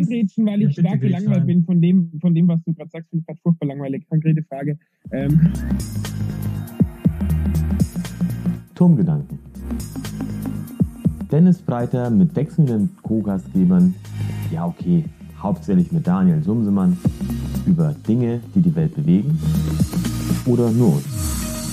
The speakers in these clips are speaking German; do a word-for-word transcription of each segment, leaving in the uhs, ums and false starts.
reingrätschen, weil Ja, ich bitte stark grätsch gelangweilt rein. bin von dem, von dem, was du gerade sagst, finde ich gerade furchtbar langweilig. Konkrete Frage. Ähm, Turmgedanken. Dennis Breiter mit wechselnden Co-Gastgebern, ja okay, hauptsächlich mit Daniel Sumsemann, über Dinge, die die Welt bewegen oder nur uns.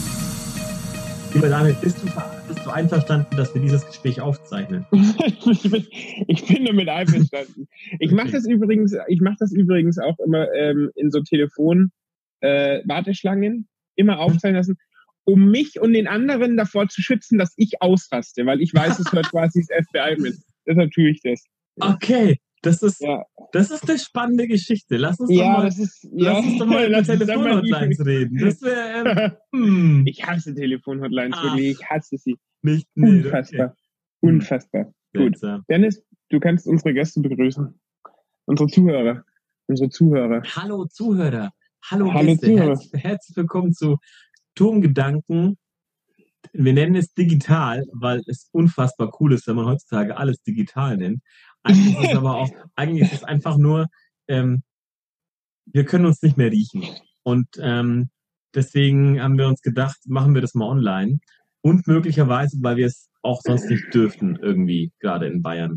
Lieber Daniel, bist du, bist du einverstanden, dass wir dieses Gespräch aufzeichnen? ich, bin, ich bin damit einverstanden. Ich mache Okay. das übrigens, ich mache das übrigens auch immer ähm, in so Telefon äh, Warteschlangen, immer aufzeichnen lassen, um mich und den anderen davor zu schützen, dass ich ausraste, weil ich weiß, es hört quasi das F B I mit. Deshalb tue ich das. Okay, das ist, Ja, das ist eine spannende Geschichte. Lass uns doch ja mal, das ist, ja, lass uns doch mal über lass uns doch mal Telefonhotlines reden. Das wäre, ähm, hm, Ich hasse Telefonhotlines, Ach. wirklich. Ich hasse sie. nicht, nee, Unfassbar. okay. Hm. Unfassbar. Gut. Seltsam. Dennis, du kannst unsere Gäste begrüßen. Unsere Zuhörer. Unsere Zuhörer. Hallo Zuhörer, hallo, Hallo Gäste, Zuhörer. Herz, herzlich willkommen zu Turmgedanken. Wir nennen es digital, weil es unfassbar cool ist, wenn man heutzutage alles digital nennt. Eigentlich ist es aber auch, eigentlich ist es einfach nur, ähm, wir können uns nicht mehr riechen. Und ähm, deswegen haben wir uns gedacht, machen wir das mal online. Und möglicherweise, weil wir es auch sonst nicht dürften, irgendwie, gerade in Bayern.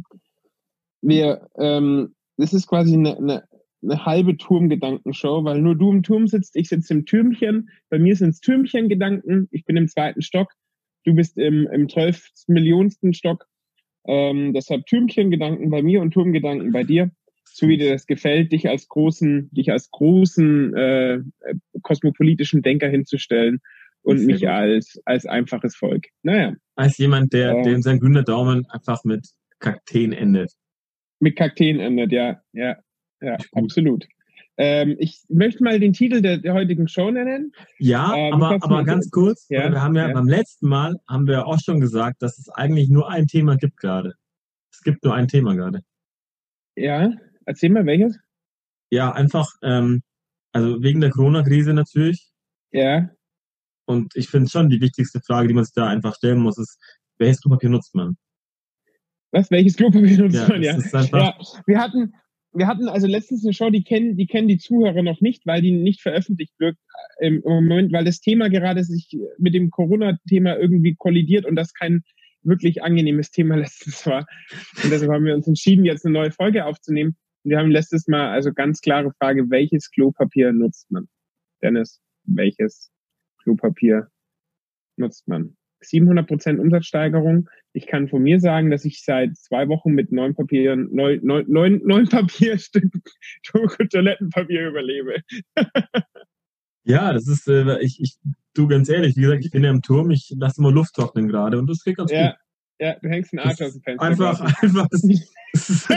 Wir, ähm, das ist quasi eine, eine, eine halbe Turmgedankenshow, weil nur du im Turm sitzt, ich sitze im Türmchen. Bei mir sind es Türmchen-Gedanken. Ich bin im zweiten Stock. Du bist im, im zwölf Millionsten Stock. Ähm, deshalb Türmchen-Gedanken bei mir und Turmgedanken bei dir. So wie dir das gefällt, dich als großen, dich als großen äh, kosmopolitischen Denker hinzustellen und Sehr mich gut. als, als einfaches Volk. Naja, Als jemand, der, Ähm. der sein grüner Daumen einfach mit Kakteen endet. mit Kakteen endet, ja, ja, ja, Ist gut. absolut. Ähm, ich möchte mal den Titel der, der heutigen Show nennen. Ja, Äh, aber, kannst aber mal- ganz kurz, Ja, weil wir haben ja, ja. beim letzten Mal haben wir auch schon gesagt, dass es eigentlich nur ein Thema gibt gerade. Es gibt nur ein Thema gerade. Ja, erzähl mal welches. Ja, einfach, ähm, also wegen der Corona-Krise natürlich. Ja, Und ich finde schon, die wichtigste Frage, die man sich da einfach stellen muss, ist, welches Klopapier nutzt man? was, welches Klopapier nutzt Ja, man? das Ja, ist einfach, ja, wir hatten, wir hatten also letztens eine Show, die kennen, die kennen die Zuhörer noch nicht, weil die nicht veröffentlicht wird äh, im Moment, weil das Thema gerade sich mit dem Corona-Thema irgendwie kollidiert und das kein wirklich angenehmes Thema letztens war. Und deshalb haben wir uns entschieden, jetzt eine neue Folge aufzunehmen. Und wir haben letztes Mal also ganz klare Frage, welches Klopapier nutzt man? Dennis, welches Klopapier nutzt man? siebenhundert Prozent Umsatzsteigerung. Ich kann von mir sagen, dass ich seit zwei Wochen mit neun Papieren, neun, neun, neun, neun Papierstücken Toilettenpapier überlebe. ja, das ist, äh, ich, ich, du ganz ehrlich, wie gesagt, ich bin ja im Turm, ich lasse mal Luft trocknen gerade und das geht ganz Ja, gut. ja, du hängst den Arsch aus dem Fenster. Einfach, quasi. einfach, das, das ist,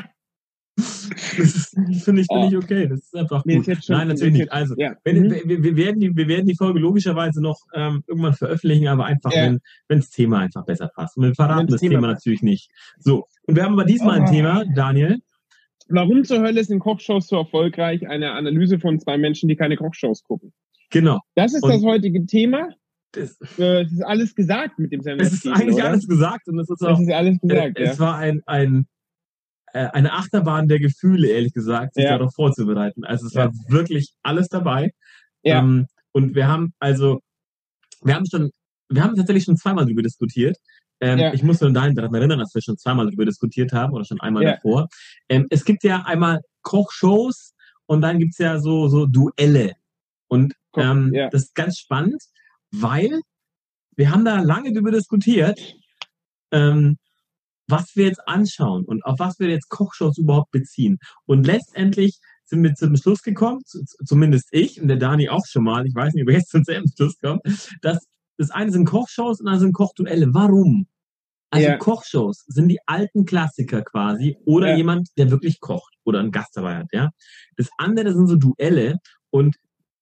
das ist, finde ich, finde ich okay. Das ist einfach Mir gut. ist jetzt schon- Nein, mir natürlich ist nicht. jetzt- Also, ja. wenn, Mhm. wir, wir, werden die, wir werden die Folge logischerweise noch ähm, irgendwann veröffentlichen, aber einfach, Ja. wenn wenn das Thema einfach besser passt. Und wir verraten Wenn's das Thema Thema passt. natürlich nicht. So, und wir haben aber diesmal ein Oh. Thema, Daniel. Warum zur Hölle sind Kochshows so erfolgreich? Eine Analyse von zwei Menschen, die keine Kochshows gucken. Genau. Das ist Und- das heutige Thema. Das, Äh, Es ist alles gesagt mit dem es Sendertitel, ist eigentlich oder? alles gesagt und es ist auch, Es ist alles gesagt, äh, ja. es war ein, ein, äh, eine Achterbahn der Gefühle, ehrlich gesagt, sich Ja. darauf vorzubereiten. Also es Ja. war wirklich alles dabei. Ja. Ähm, und wir haben also, wir haben schon, wir haben tatsächlich schon zweimal darüber diskutiert. Ähm, Ja. Ich muss nur daran erinnern, dass wir schon zweimal darüber diskutiert haben oder schon einmal Ja. davor. Ähm, es gibt ja einmal Kochshows und dann gibt's ja so, so Duelle. Und Koch- ähm, ja. das ist ganz spannend, weil wir haben da lange darüber diskutiert, ähm, was wir jetzt anschauen und auf was wir jetzt Kochshows überhaupt beziehen. Und letztendlich sind wir zum Schluss gekommen, z- zumindest ich und der Dani auch schon mal, ich weiß nicht, ob wir jetzt zum selben Schluss kommen, dass das eine sind Kochshows und das sind Kochduelle. Warum? Also Ja. Kochshows sind die alten Klassiker quasi oder Ja. jemand, der wirklich kocht oder einen Gast dabei hat, ja. Das andere sind so Duelle und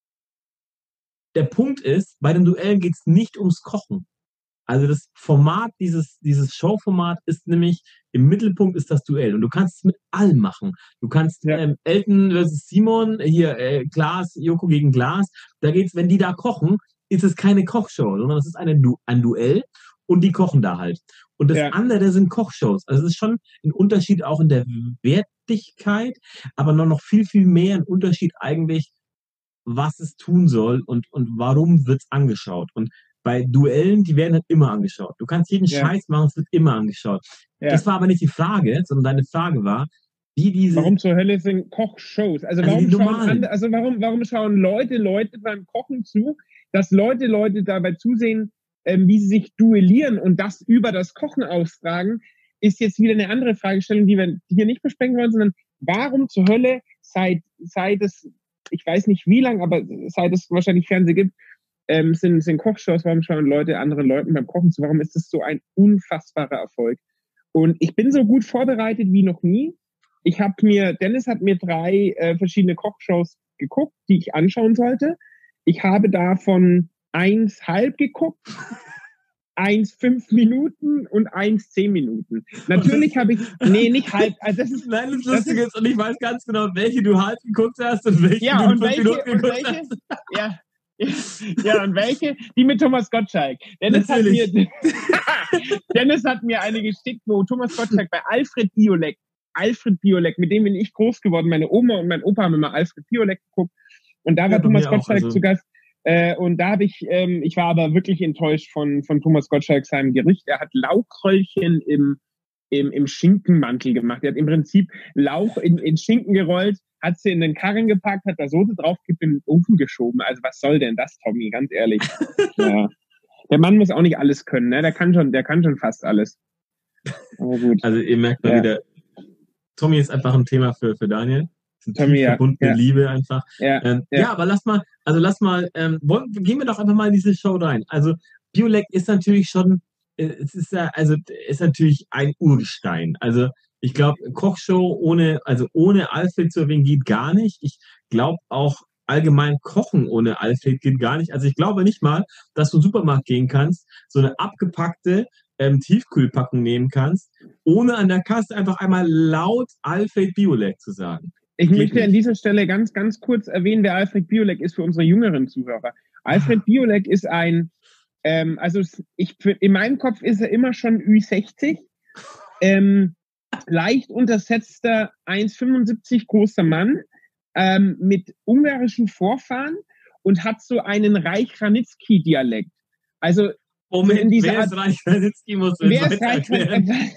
der Punkt ist, bei den Duellen geht es nicht ums Kochen. Also das Format, dieses, dieses Showformat ist nämlich, im Mittelpunkt ist das Duell. Und du kannst es mit allem machen. Du kannst Ja. ähm, Elton versus Simon, hier äh, Glas, Joko gegen Glas. Da geht's, wenn die da kochen, ist es keine Kochshow, sondern es ist eine du ein Duell und die kochen da halt. Und das Ja. andere sind Kochshows. Also es ist schon ein Unterschied auch in der Wertigkeit, aber noch, noch viel, viel mehr ein Unterschied eigentlich, was es tun soll und, und warum wird es angeschaut. Und bei Duellen, die werden halt immer angeschaut. Du kannst jeden Ja. Scheiß machen, es wird immer angeschaut. Ja. Das war aber nicht die Frage, sondern deine Frage war, wie diese... Warum zur Hölle sind Kochshows? Also, Also warum die schauen, normalen. andere, also warum, warum schauen Leute Leute beim Kochen zu, dass Leute Leute dabei zusehen, ähm, wie sie sich duellieren und das über das Kochen austragen, ist jetzt wieder eine andere Fragestellung, die wir hier nicht besprechen wollen, sondern warum zur Hölle seit, seit es, ich weiß nicht wie lange, aber seit es wahrscheinlich Fernsehen gibt, ähm, sind, sind Kochshows, warum schauen Leute anderen Leuten beim Kochen zu? Warum ist das so ein unfassbarer Erfolg? Und ich bin so gut vorbereitet wie noch nie. Ich habe mir, Dennis hat mir drei äh, verschiedene Kochshows geguckt, die ich anschauen sollte. Ich habe davon eins halb geguckt, eins fünf Minuten und eins zehn Minuten. Natürlich habe ich, nee, nicht halb, also das ist, Nein, das das Lustige ist- ist, und ich weiß ganz genau, welche du halb geguckt hast und welche ja, du und fünf welche, Minuten und geguckt welche, hast. ja, ja, und welche? Die mit Thomas Gottschalk. Dennis hat, Natürlich. mir, Dennis hat mir eine geschickt, wo Thomas Gottschalk bei Alfred Biolek, Alfred Biolek, mit dem bin ich groß geworden. Meine Oma und mein Opa haben immer Alfred Biolek geguckt. Und da Ja, war bei Thomas mir auch, Gottschalk also- zu Gast. Äh, und da habe ich, ähm, ich war aber wirklich enttäuscht von, von Thomas Gottschalk seinem Gericht. Er hat Lauchröllchen im, im, im Schinkenmantel gemacht. Er hat im Prinzip Lauch in, in Schinken gerollt, hat sie in den Karren gepackt, hat da Soße draufgekippt, in den Ofen geschoben. Also was soll denn das, Tommy? Ganz ehrlich. Ja. Der Mann muss auch nicht alles können, ne? Der kann schon, der kann schon fast alles. Aber gut. Also ihr merkt mal Ja. wieder, Tommy ist einfach ein Thema für, für Daniel. Das ist eine Tommy, tief ja, verbundene ja. Liebe einfach. Ja, Ähm, ja. ja. aber lass mal, also lass mal, ähm, wollen, gehen wir doch einfach mal in diese Show rein. Also Biolek ist natürlich schon, äh, es ist ja, also ist natürlich ein Urgestein. Also ich glaube, Kochshow ohne, also ohne Alfred zu erwähnen, geht gar nicht. Ich glaube auch allgemein Kochen ohne Alfred geht gar nicht. Also ich glaube nicht mal, dass du in den Supermarkt gehen kannst, so eine abgepackte ähm, Tiefkühlpackung nehmen kannst, ohne an der Kasse einfach einmal laut Alfred Biolek zu sagen. Ich Geht möchte nicht. an dieser Stelle ganz, ganz kurz erwähnen, wer Alfred Biolek ist für unsere jüngeren Zuhörer. Alfred Biolek ist ein, ähm, also es- ich, in meinem Kopf ist er immer schon Ü sechzig, ähm, leicht untersetzter eins Komma fünfundsiebzig großer Mann ähm, mit ungarischen Vorfahren und hat so einen Reich-Ranitzky-Dialekt. Also Moment, in dieser wer ist Art- Reich Ranitzky, musst du jetzt wer ist weiter Reich erklären. Ranitzky?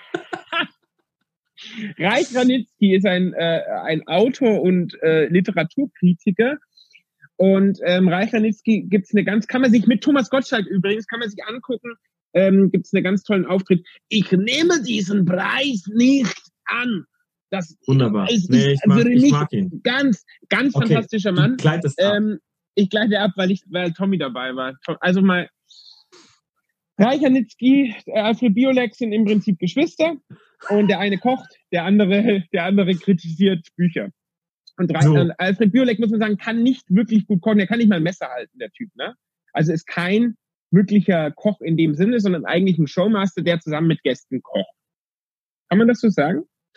Reich Ranitzky ist ein, äh, ein Autor und äh, Literaturkritiker. Und ähm, Reich Ranitzky gibt es eine ganz, kann man sich mit Thomas Gottschalk übrigens, kann man sich angucken, ähm, gibt es einen ganz tollen Auftritt. Ich nehme diesen Preis nicht an. Das Wunderbar. ist, Nee, ich mag, für ich mich mag ihn. ganz, ganz Okay, fantastischer du Mann. kleidest ab. Ähm, ich gleite ab, weil ich, weil Tommy dabei war. Also mal, Reich Ranitzky, äh, Alfred Biolek sind im Prinzip Geschwister und der eine kocht, der andere, der andere kritisiert Bücher. Und Re- So. äh, Alfred Biolek, muss man sagen, kann nicht wirklich gut kochen. Der kann nicht mal ein Messer halten, der Typ, ne? Also ist kein wirklicher Koch in dem Sinne, sondern eigentlich ein Showmaster, der zusammen mit Gästen kocht. Kann man das so sagen?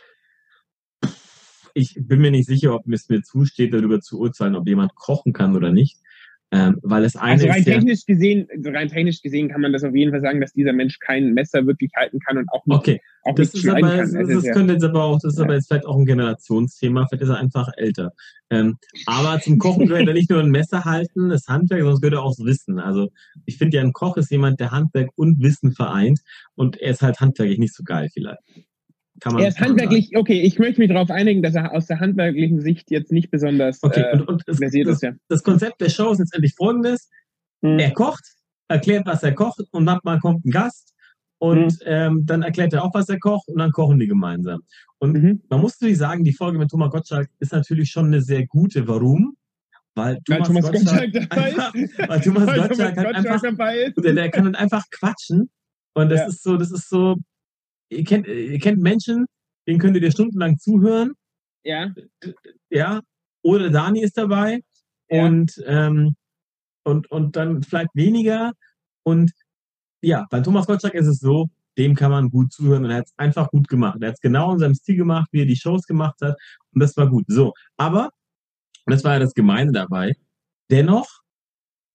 Ich bin mir nicht sicher, ob es mir zusteht, darüber zu urteilen, ob jemand kochen kann oder nicht. Ähm, weil das eine Also rein ist ja, technisch gesehen, rein technisch gesehen kann man das auf jeden Fall sagen, dass dieser Mensch kein Messer wirklich halten kann und auch nicht, okay, auch das nicht ist schneiden aber, kann. das, Also das ist ja- könnte jetzt aber auch, das ist Ja. aber jetzt vielleicht auch ein Generationsthema, vielleicht ist er einfach älter. Ähm, aber zum Kochen gehört ja nicht nur ein Messer halten, das Handwerk, sondern es gehört auch das Wissen. Also ich finde ja, ein Koch ist jemand, der Handwerk und Wissen vereint und er ist halt handwerklich nicht so geil vielleicht. Kann man, Er ist kann man handwerklich, okay, ich möchte mich darauf einigen, dass er aus der handwerklichen Sicht jetzt nicht besonders sagen. Okay, äh, und, und es, versiert das, ist, ja. das Konzept der Show ist letztendlich folgendes. Hm. Er kocht, erklärt, was er kocht und manchmal kommt ein Gast und Mhm. ähm, dann erklärt er auch, was er kocht und dann kochen die gemeinsam. Und Mhm. man muss natürlich sagen, die Folge mit Thomas Gottschalk ist natürlich schon eine sehr gute. Warum? Weil Weil Thomas, Thomas Gottschalk, Gottschalk dabei einfach, ist. weil Thomas Weil Gottschalk halt einfach, dabei ist. der, der kann halt einfach quatschen und das Ja. ist so, das ist so, ihr kennt, ihr kennt Menschen, denen könnt ihr dir stundenlang zuhören, Ja. ja, oder Dani ist dabei Ja. und ähm, und, und dann vielleicht weniger. Und ja, bei Thomas Gottschalk ist es so, dem kann man gut zuhören und er hat es einfach gut gemacht. Er hat es genau in seinem Stil gemacht, wie er die Shows gemacht hat und das war gut. So, aber, und das war ja das Gemeine dabei, dennoch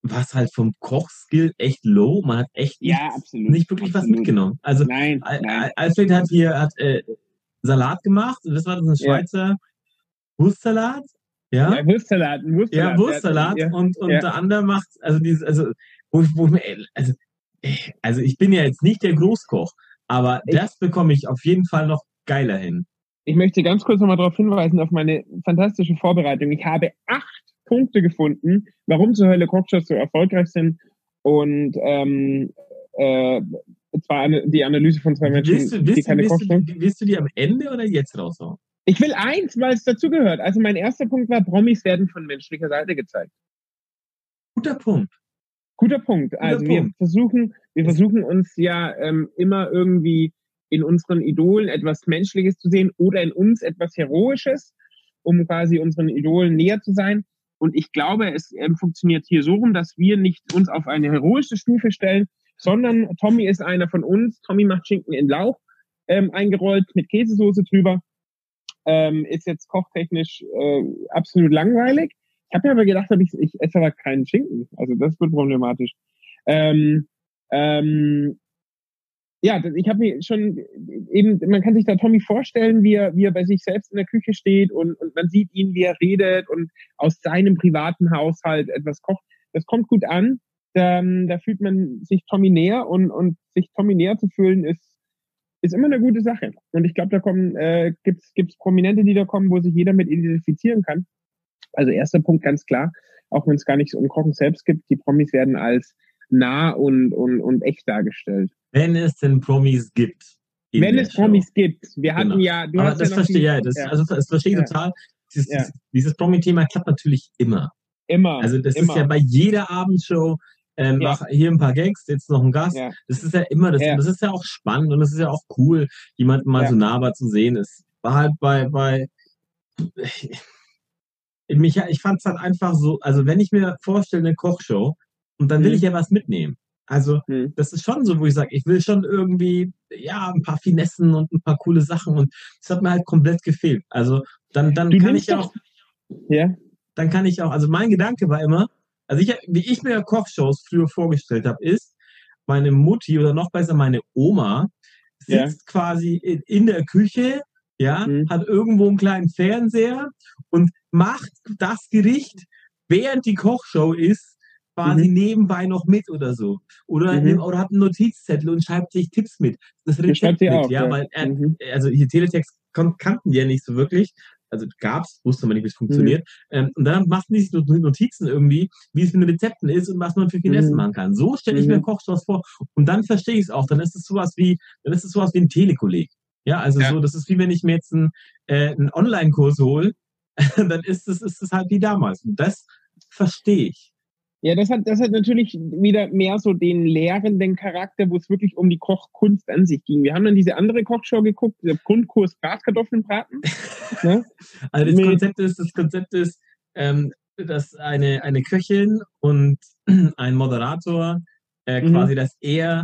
war es halt vom Kochskill echt low. Man hat echt Ja, nicht, absolut. nicht wirklich was absolut. mitgenommen. Also Nein, Al- nein. Al- Alfred hat hier hat, äh, Salat gemacht. Das war das ein Ja. Schweizer Wurstsalat. Ja, Ja, Wurstsalat, ein Wurstsalat. ja, Wurstsalat. Ja, Und, und ja. der andere macht, also dieses, also, wo ich, wo ich mir, also, also ich bin ja jetzt nicht der Großkoch, aber Ich- das bekomme ich auf jeden Fall noch geiler hin. Ich möchte ganz kurz nochmal darauf hinweisen, auf meine fantastische Vorbereitung. Ich habe acht Punkte gefunden, warum zur Hölle Kochshows so erfolgreich sind. Und ähm, äh, zwar eine, die Analyse von zwei Menschen, Willst du, die willst, du, keine willst, Kochshows. du, willst du die am Ende oder jetzt raushauen? Ich will eins, weil es dazugehört. Also mein erster Punkt war, Promis werden von menschlicher Seite gezeigt. Guter Punkt. Guter Punkt. Guter Also Punkt. wir versuchen, wir versuchen uns ja ähm, immer irgendwie in unseren Idolen etwas Menschliches zu sehen oder in uns etwas Heroisches, um quasi unseren Idolen näher zu sein. Und ich glaube, es ähm, funktioniert hier so rum, dass wir nicht uns auf eine heroische Stufe stellen, sondern Tommy ist einer von uns. Tommy macht Schinken in Lauch ähm, eingerollt mit Käsesoße drüber. Ähm, ist jetzt kochtechnisch äh, absolut langweilig. Ich habe mir aber gedacht, ich, ich esse aber keinen Schinken. Also das wird problematisch. Ähm, ähm, ja, ich habe mir schon eben, man kann sich da Tommy vorstellen, wie er, wie er bei sich selbst in der Küche steht und, und man sieht ihn, wie er redet und aus seinem privaten Haushalt etwas kocht. Das kommt gut an. Da, da fühlt man sich Tommy näher und, und sich Tommy näher zu fühlen ist ist immer eine gute Sache. Und ich glaube, da kommen, äh, gibt's, gibt's Prominente, die da kommen, wo sich jeder mit identifizieren kann. Also erster Punkt ganz klar, auch wenn es gar nicht so um Kochen selbst gibt, die Promis werden als nah und, und, und echt dargestellt. Wenn es denn Promis gibt. Wenn es Show. Promis gibt. Wir hatten Genau. ja, du aber hast das ja noch verstehe die, ja, das, ja. also das verstehe ich Ja. total. Dieses, Ja. dieses, dieses Promi-Thema klappt natürlich immer. Immer. Also das immer. ist ja bei jeder Abendshow, ähm, Ja. mach hier ein paar Gags, jetzt noch ein Gast. Ja. Das ist ja immer, das, Ja. und das ist ja auch spannend und das ist ja auch cool, jemanden mal Ja. so nahbar zu sehen. Es war halt bei, bei mich, ich fand es halt einfach so, also wenn ich mir vorstelle, eine Kochshow, und dann will Hm. ich ja was mitnehmen. Also Hm. das ist schon so, wo ich sage, ich will schon irgendwie, ja, ein paar Finessen und ein paar coole Sachen und das hat mir halt komplett gefehlt. Also dann, dann Du kann nimmst ich doch- auch, Ja. dann kann ich auch, also mein Gedanke war immer, also ich, wie ich mir Kochshows früher vorgestellt habe, ist, meine Mutti oder noch besser meine Oma Ja. sitzt quasi in, in der Küche, ja, Hm. hat irgendwo einen kleinen Fernseher und macht das Gericht, während die Kochshow ist, quasi Mhm. nebenbei noch mit oder so. Oder, Mhm. nimmt, oder hat einen Notizzettel und schreibt sich Tipps mit. Das Die schreibt Rezept sie mit, auch, ja, ja. weil er, Mhm. also hier Teletext kan kannten die ja nicht so wirklich. Also gab's, wusste man nicht, wie es funktioniert. Ähm, und dann machen die sich so Notizen irgendwie, wie es mit den Rezepten ist und was man für Finessen Mhm. machen kann. So stelle ich mir Mhm. Kochshows vor. Und dann verstehe ich es auch. Dann ist es sowas wie, dann ist es sowas wie ein Telekolleg. Ja, also Ja. so, das ist wie wenn ich mir jetzt einen, äh, einen Online-Kurs hole, dann ist es, ist es halt wie damals. Und das verstehe ich. Ja, das hat, das hat natürlich wieder mehr so den lehrenden Charakter, wo es wirklich um die Kochkunst an sich ging. Wir haben dann diese andere Kochshow geguckt, der Grundkurs Bratkartoffeln braten. Ne? Also das Mit- Konzept ist, das Konzept ist, ähm, dass eine, eine Köchin und ein Moderator äh, Mhm. quasi, dass er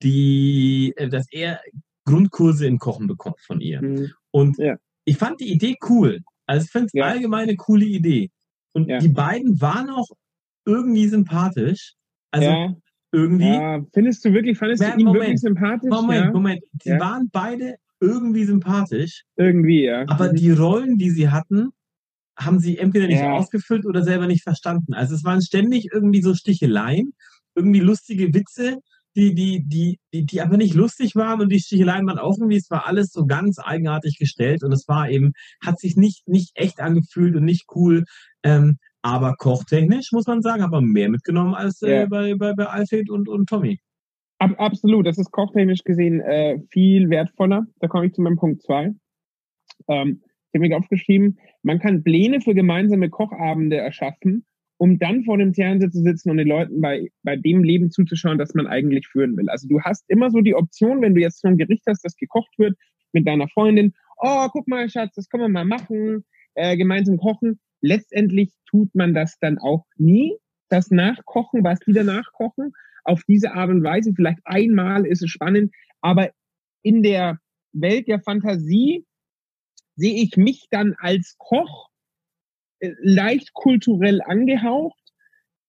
die, äh, dass er Grundkurse in Kochen bekommt von ihr. Mhm. Und Ja. ich fand die Idee cool. Also ich finde es Ja. allgemein eine coole Idee. Und Ja. die beiden waren auch irgendwie sympathisch. Also ja, irgendwie. ja, findest du wirklich, fandest Ja, du ihn Moment. wirklich sympathisch? Moment, ja? Moment. Die Ja. waren beide irgendwie sympathisch, Irgendwie, ja. aber Mhm. die Rollen, die sie hatten, haben sie entweder nicht Ja. ausgefüllt oder selber nicht verstanden. Also es waren ständig irgendwie so Sticheleien, irgendwie lustige Witze, die, die, die, die, die aber nicht lustig waren und die Sticheleien waren auch irgendwie, es war alles so ganz eigenartig gestellt und es war eben, hat sich nicht, nicht echt angefühlt und nicht cool. Ähm, aber kochtechnisch, muss man sagen, aber mehr mitgenommen als äh, Ja. bei, bei, bei Alfred und, und Tommy. Ab, absolut, das ist kochtechnisch gesehen äh, viel wertvoller. Da komme ich zu meinem Punkt zwei. Ähm, ich habe mir aufgeschrieben, man kann Pläne für gemeinsame Kochabende erschaffen, um dann vor dem Fernseher zu sitzen und den Leuten bei, bei dem Leben zuzuschauen, das man eigentlich führen will. Also du hast immer so die Option, wenn du jetzt so ein Gericht hast, das gekocht wird mit deiner Freundin, oh, guck mal, Schatz, das können wir mal machen, äh, gemeinsam kochen. Letztendlich tut man das dann auch nie, das Nachkochen, was wieder nachkochen, auf diese Art und Weise. Vielleicht einmal ist es spannend, aber in der Welt der Fantasie sehe ich mich dann als Koch äh, leicht kulturell angehaucht,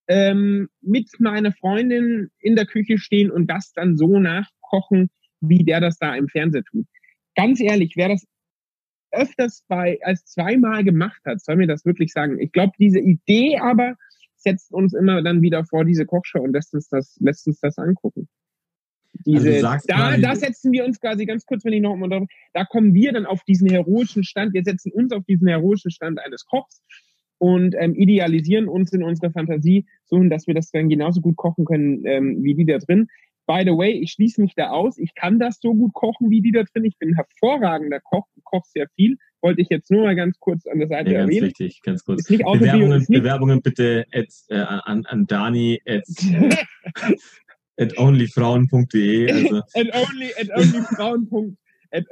ähm, mit meiner Freundin in der Küche stehen und das dann so nachkochen, wie der das da im Fernseher tut. Ganz ehrlich, wer das öfters bei als zweimal gemacht hat, soll mir das wirklich sagen. Ich glaube, diese Idee aber setzt uns immer dann wieder vor diese Kochshow und lässt uns das, lässt uns das angucken. Diese, Also du sagst da, quasi- da setzen wir uns quasi ganz kurz, wenn ich noch mal, da kommen wir dann auf diesen heroischen Stand, wir setzen uns auf diesen heroischen Stand eines Kochs und ähm, idealisieren uns in unserer Fantasie, so dass wir das dann genauso gut kochen können ähm, wie die da drin. By the way, ich schließe mich da aus. Ich kann das so gut kochen wie die da drin. Ich bin ein hervorragender Koch, koche sehr viel. Wollte ich jetzt nur mal ganz kurz an der Seite Ja, ganz erwähnen. wichtig, ganz kurz. Ist nicht Autobio, Bewerbungen, ist nicht Bewerbungen bitte at, äh, an, an Dani at, at onlyfrauen punkt de. Also, at only, at onlyfrauen. at,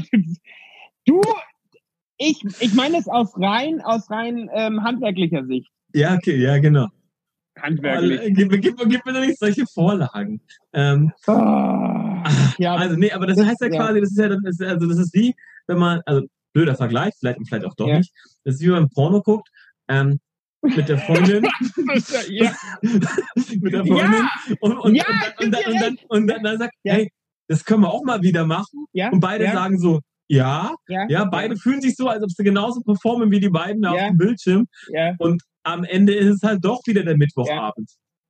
du, ich, ich meine es aus rein, aus rein ähm, handwerklicher Sicht. ja, okay, ja, genau. Handwerklich. Oh, gib, gib, gib mir doch nicht solche Vorlagen. Ähm, Ah, ja, also, nee, aber das, das- heißt ja ja. quasi, das ist ja, das ist, also, das ist wie, wenn man, also, blöder Vergleich, vielleicht, vielleicht auch doch Ja. nicht. Das ist wie, wenn man Porno guckt, ähm, mit der Freundin, ja. mit der Freundin, und, und, Ja, und, dann, und, dann, und, dann, und dann, dann sagt, Ja. hey, das können wir auch mal wieder machen. Ja, Und beide ja, sagen so, ja, ja, ja, beide fühlen sich so, als ob sie genauso performen wie die beiden da Ja. auf dem Bildschirm. ja. Und am Ende ist es halt doch wieder der Mittwochabend.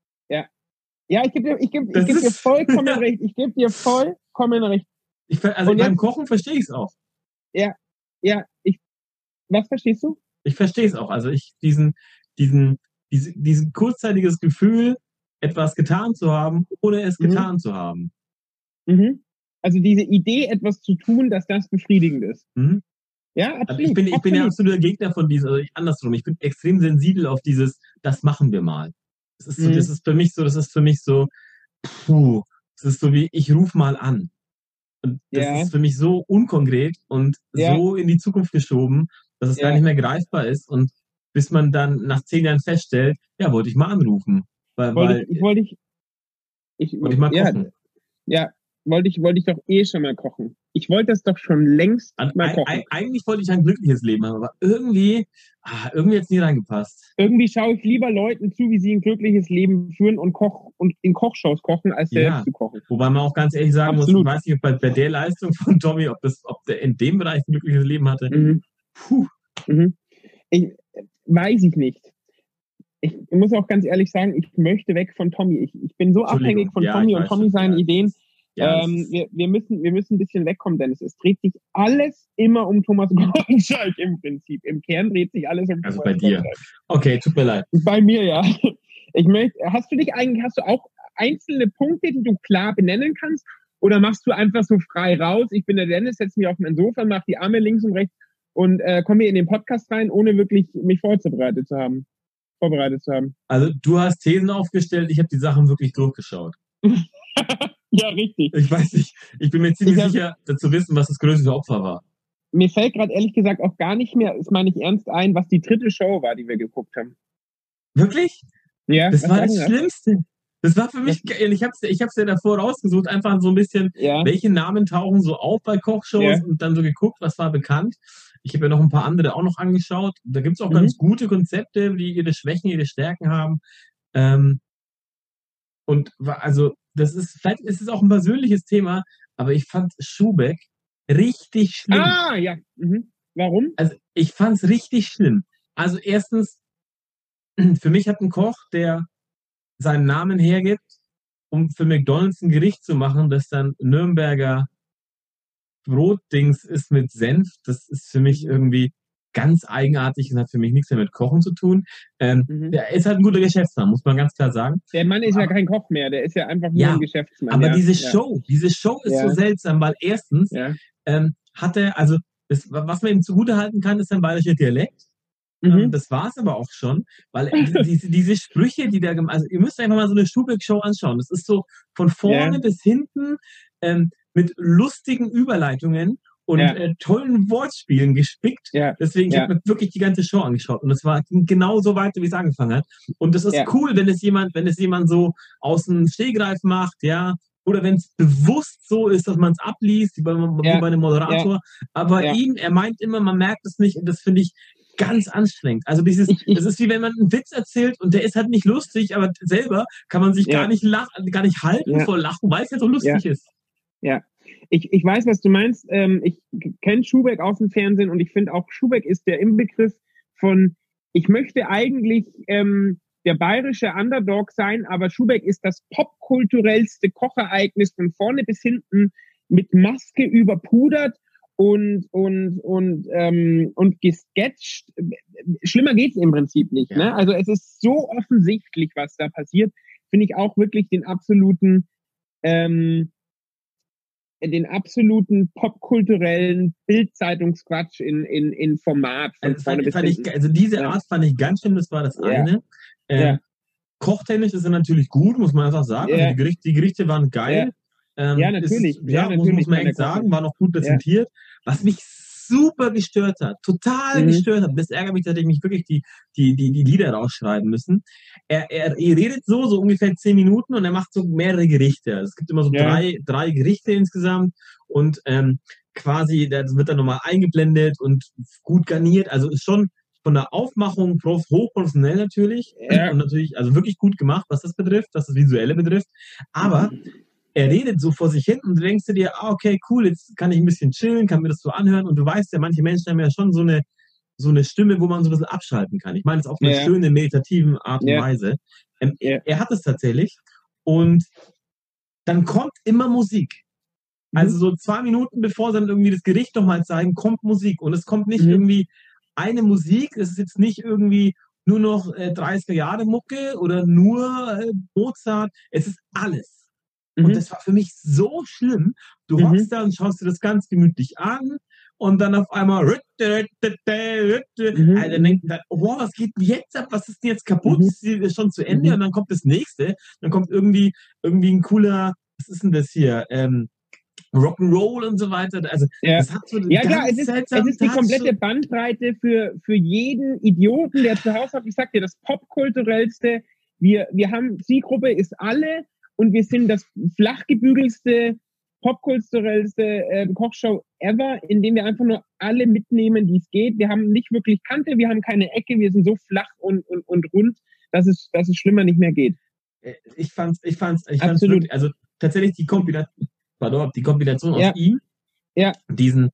Ja, ich gebe dir, ich geb, ich Das geb dir ist- vollkommen recht. Ich gebe dir vollkommen recht. Ich, ver- also Und beim jetzt- Kochen verstehe ich es auch. Ja, ich. Was verstehst du? Ich verstehe es auch. Also ich diesen, diesen, diese, diesen kurzzeitiges Gefühl, etwas getan zu haben, ohne es Mhm. getan zu haben. Mhm. Also diese Idee, etwas zu tun, dass das befriedigend ist. Mhm. Ja, Also absolut. ich bin, ich bin ja absolut. absoluter Gegner von diesem, also ich, andersrum, ich bin extrem sensibel auf dieses, das machen wir mal. Das ist so, Mhm. das ist für mich so, das ist für mich so, puh, das ist so wie, ich ruf mal an. Und das Ja. ist für mich so unkonkret und Ja. so in die Zukunft geschoben, dass es Ja. gar nicht mehr greifbar ist. Und bis man dann nach zehn Jahren feststellt, ja, wollte ich mal anrufen. Weil, Wollte weil ich, ich wollte ich, ich, wollte ich mal ja, kochen. ja, wollte ich, wollte ich doch eh schon mal kochen. Ich wollte das doch schon längst An, mal eig- kochen. eig- eigentlich wollte ich ein glückliches Leben haben, aber irgendwie, ah, irgendwie jetzt nie reingepasst. Irgendwie schaue ich lieber Leuten zu, wie sie ein glückliches Leben führen und koch und in Kochshows kochen, als selbst Ja. zu kochen. Wobei man auch ganz ehrlich sagen Absolut. muss, ich weiß nicht, ob bei, bei der Leistung von Tommy, ob, das, ob der in dem Bereich ein glückliches Leben hatte. Mhm. Puh. Mhm. Ich, äh, weiß ich nicht. Ich muss auch ganz ehrlich sagen, ich möchte weg von Tommy. Ich, ich bin so Entschuldigung. abhängig von Ja, Tommy ich und weiß Tommy schon, seinen ja. Ideen. Ja, das ähm, ist- wir, wir, müssen, wir müssen ein bisschen wegkommen, Dennis. Es dreht sich alles immer um Thomas Gottschalk im Prinzip. Im Kern dreht sich alles um Also Thomas bei dir. Gottschalk. Okay, tut mir leid. Bei mir, ja. Ich möchte, hast du dich eigentlich, hast du auch einzelne Punkte, die du klar benennen kannst? Oder machst du einfach so frei raus? Ich bin der Dennis, setze mich auf mein Sofa, mach die Arme links und rechts und äh, komme hier in den Podcast rein, ohne wirklich mich vorbereitet zu haben. Vorbereitet zu haben. Also du hast Thesen aufgestellt, ich habe die Sachen wirklich durchgeschaut. Ja, richtig. Ich weiß nicht, ich bin mir ziemlich Ich hab- sicher, zu wissen, was das größte Opfer war. Mir fällt gerade ehrlich gesagt auch gar nicht mehr, das meine ich ernst ein, was die dritte Show war, die wir geguckt haben. Wirklich? Ja, Das was war sagen das wir? Schlimmste. Das war für mich geil. Ich habe es ich hab's ja davor rausgesucht, einfach so ein bisschen, Ja, welche Namen tauchen so auf bei Kochshows Ja. und dann so geguckt, was war bekannt. Ich habe ja noch ein paar andere auch noch angeschaut. Da gibt es auch Mhm. ganz gute Konzepte, die ihre Schwächen, ihre Stärken haben. Ähm, und war, also, das ist, vielleicht ist es auch ein persönliches Thema, aber ich fand Schubeck richtig schlimm. Ah, ja. Mhm. Warum? Also ich fand es richtig schlimm. Also erstens, für mich hat ein Koch, der seinen Namen hergibt, um für McDonald's ein Gericht zu machen, das dann Nürnberger Brotdings ist mit Senf, das ist für mich irgendwie ganz eigenartig und hat für mich nichts mehr mit Kochen zu tun. Ähm, Mhm. Der ist halt ein guter Geschäftsmann, muss man ganz klar sagen. Der Mann ist ja Aber- kein Koch mehr, der ist ja einfach nur Ja, ein Geschäftsmann. Aber ja. diese ja. Show, diese Show ist Ja. so seltsam, weil erstens Ja. ähm, hat er, also das, was man ihm zugutehalten kann, ist sein bayerischer Dialekt. Ähm, Mhm. das war es aber auch schon, weil die- diese, diese Sprüche, die da gemacht, also ihr müsst einfach mal so eine Schubeck-Show anschauen. Das ist so von vorne Ja. bis hinten ähm, mit lustigen Überleitungen und Ja. äh, tollen Wortspielen gespickt. Ja. Deswegen, ich Ja. habe mir wirklich die ganze Show angeschaut und es war genau so weiter, wie es angefangen hat. Und das ist Ja. cool, wenn es jemand, wenn es jemand so aus dem Stehgreif macht, ja, oder wenn es bewusst so ist, dass man es abliest, wie bei, wie Ja. bei einem Moderator. Aber Ja. ihm, er meint immer, man merkt es nicht und das finde ich ganz anstrengend. Also dieses, Ich- ich- das ist wie wenn man einen Witz erzählt und der ist halt nicht lustig, aber selber kann man sich Ja. gar nicht lachen, gar nicht halten Ja. vor Lachen, weil es ja so lustig ist. Ja, ich, ich weiß, was du meinst. Ähm, ich kenne Schubeck aus dem Fernsehen und ich finde auch, Schubeck ist der Inbegriff von, ich möchte eigentlich ähm, der bayerische Underdog sein, aber Schubeck ist das popkulturellste Kochereignis von vorne bis hinten mit Maske überpudert und und und ähm, und gesketcht. Schlimmer geht's im Prinzip nicht. Ja. Ne? Also es ist so offensichtlich, was da passiert. Finde ich auch wirklich den absoluten ähm, den absoluten popkulturellen Bildzeitungsquatsch in, in, in Format von Also, vorne fand, bis fand ich, hinten. also diese Ja. Art fand ich ganz schlimm, das war das Ja. eine. Ähm, Ja. Kochtechnisch ist er natürlich gut, muss man einfach sagen. Ja. Also die, Gerichte, die Gerichte waren geil. Ähm, Ja, natürlich. Ist, Ja, ja, muss, natürlich muss man kann echt der kochen. sagen, war noch gut präsentiert. Was mich super gestört hat, total Mhm. gestört hat, das ärgert mich, dass ich mich wirklich die, die, die, die Lieder rausschreiben müssen. Er, er, er redet so, so ungefähr zehn Minuten und er macht so mehrere Gerichte. Es gibt immer so Ja. drei, drei Gerichte insgesamt und ähm, quasi, das wird dann nochmal eingeblendet und gut garniert. Also ist schon von der Aufmachung prof, hochprofessionell natürlich Ja. und natürlich, also wirklich gut gemacht, was das betrifft, was das Visuelle betrifft. Aber er redet so vor sich hin und du denkst du dir, ah, okay, cool, jetzt kann ich ein bisschen chillen, kann mir das so anhören und du weißt ja, manche Menschen haben ja schon so eine, so eine Stimme, wo man so ein bisschen abschalten kann. Ich meine es auf eine Ja. schöne, meditative Art und Ja. Weise. Ähm, Ja. Er hat es tatsächlich und dann kommt immer Musik. Mhm. Also so zwei Minuten bevor sie dann irgendwie das Gericht nochmal zeigen, kommt Musik. Und es kommt nicht Mhm. irgendwie eine Musik, es ist jetzt nicht irgendwie nur noch äh, dreißiger Jahre Mucke oder nur äh, Mozart, es ist alles. Mhm. Und das war für mich so schlimm. Du Mhm. hockst da und schaust dir das ganz gemütlich an und dann auf einmal Mhm. Alter, denkt dann, oh, was geht denn jetzt ab? Was ist denn jetzt kaputt? Mhm. Ist die schon zu Ende? Mhm. Und dann kommt das nächste. Dann kommt irgendwie, irgendwie ein cooler, was ist denn das hier? Ähm, Rock'n'Roll und so weiter. Also Ja. das hat so einen Ja, klar, ganz es ist, es seltsamen ist die Touch. komplette Bandbreite für, für jeden Idioten, der zu Hause hat. Ich sag dir, das popkulturellste. Wir, wir haben, Zielgruppe ist alle und wir sind das flachgebügelste, popkulturellste äh, Kochshow ever, in dem wir einfach nur alle mitnehmen, die es geht. Wir haben nicht wirklich Kante, wir haben keine Ecke, wir sind so flach und, und, und rund, dass es, dass es schlimmer nicht mehr geht. Ich fand's, ich fand's, ich fand's Absolut. wirklich, also tatsächlich die Kombination, pardon, die Kombination Ja. aus ihm, Ja. diesen